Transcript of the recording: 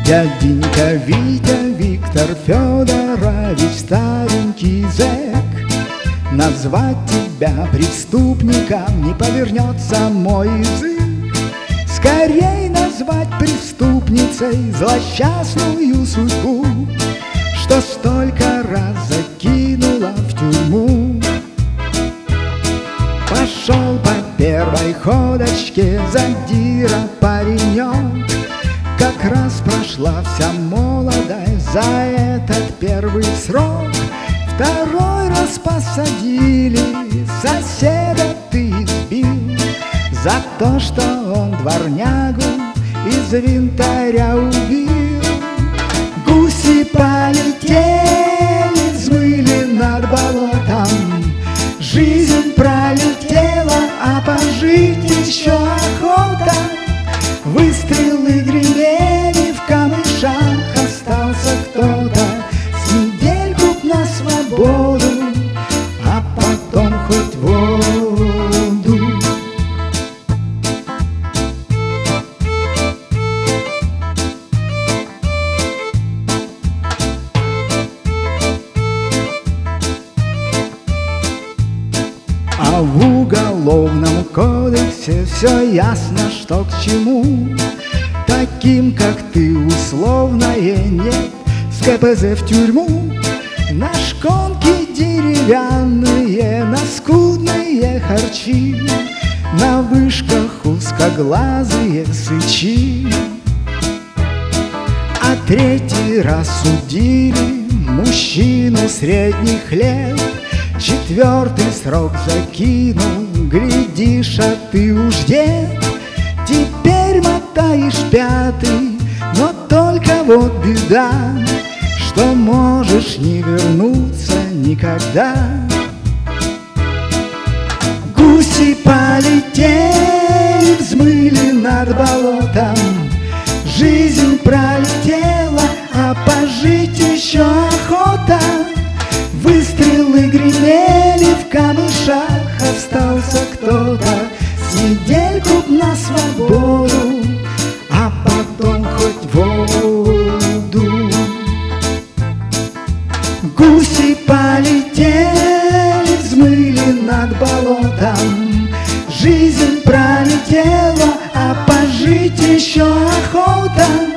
Дяденька Витя Виктор Федорович, старенький зэк, назвать тебя преступником не повернется мой язык. Скорей назвать преступницей злосчастную судьбу, что столько раз закинула в тюрьму. Пошел по первой ходочке задира паренек, как раз прошла вся молодость за этот первый срок. Второй раз посадили, соседа ты избил за то, что он дворнягу из винтаря убил. Гуси полетели, взмыли над болотом, жизнь пролетела, а пожить еще охота. Выстрелы гремели, в камышах остался кто-то, с недельку б на свободу, а потом хоть воду. А в Уголовном кодексе все ясно, что к чему. Таким, как ты, условное нет с КПЗ в тюрьму. На шконки деревянные, на скудные харчи, на вышках узкоглазые сычи. А третий раз судили мужчину средних лет, четвертый срок закинул, глядишь, а ты уж дед. Теперь мотаешь пятый, но только вот беда, что можешь не вернуться никогда. Гуси полетели, взмыли над болотом, жизнь пролетела, а пожить еще охота. Выстрелы гремели, в камышах остался кто-то, с недельку б на свободу, а потом хоть воду. Гуси полетели, взмыли над болотом, жизнь пролетела, а пожить еще охота.